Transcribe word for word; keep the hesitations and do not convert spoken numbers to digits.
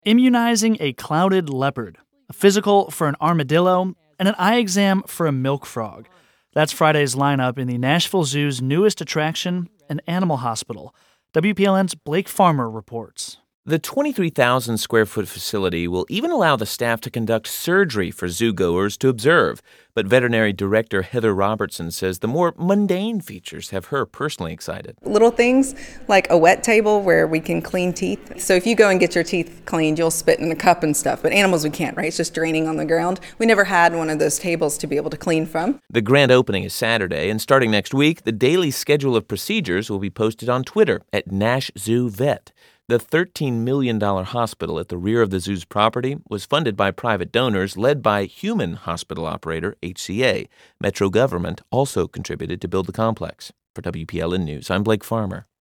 Immunizing a clouded leopard, a physical for an armadillo, and an eye exam for a milk frog. That's Friday's lineup in the Nashville Zoo's newest attraction, an animal hospital. W P L N's Blake Farmer reports. The twenty-three thousand square foot facility will even allow the staff to conduct surgery for zoogoers to observe. But veterinary director Heather Robertson says the more mundane features have her personally excited. Little things like a wet table where we can clean teeth. So if you go and get your teeth cleaned, you'll spit in a cup and stuff. But animals, we can't, right? It's just draining on the ground. We never had one of those tables to be able to clean from. The grand opening is Saturday, and starting next week, the daily schedule of procedures will be posted on Twitter at Nash Zoo Vet. The thirteen million dollars hospital at the rear of the zoo's property was funded by private donors led by human hospital operator H C A. Metro government also contributed to build the complex. For W P L N News, I'm Blake Farmer.